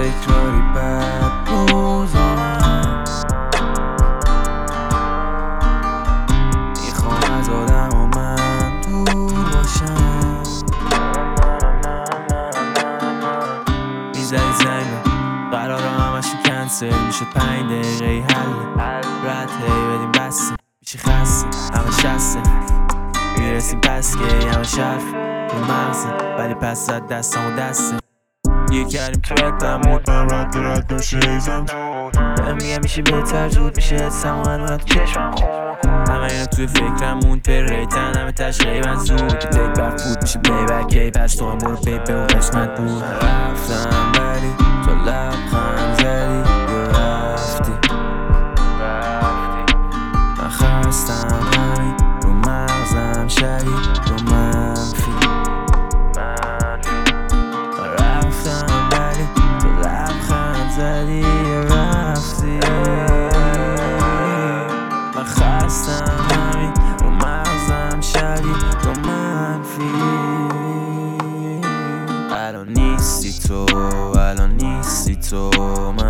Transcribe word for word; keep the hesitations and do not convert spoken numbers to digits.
تکراری بد روزم میخوام از آدم و من دور باشم میزنی زنگ قرار همشون کنسل میشه پنج دقیقه ای حل رد هی بدیم بسته میشه خسته همه شسته میرسیم پس که همه شرف رو مغزه ولی پس زد دستم و دسته یه کردیم تو اتمون من رد رد میشه ایزم بهم میگه میشه بهتر زود میشه حسم و هنوز تو چشمم همه اینا توی فکرمون پر ریتن همه تشریبن زود که تک بر فوت میشه بیبر کی پس تو هم برو پی به اون قسمت بود رفتم ولی تو لبخند زدی یا رفتی من خستم همین رو مغزم شدید رو منفی من رفتم ولی تو لبخند زدی یا رفتی من خستم همین رو مغزم شدید رو منفی الان نیستی تو الان نیستی تو من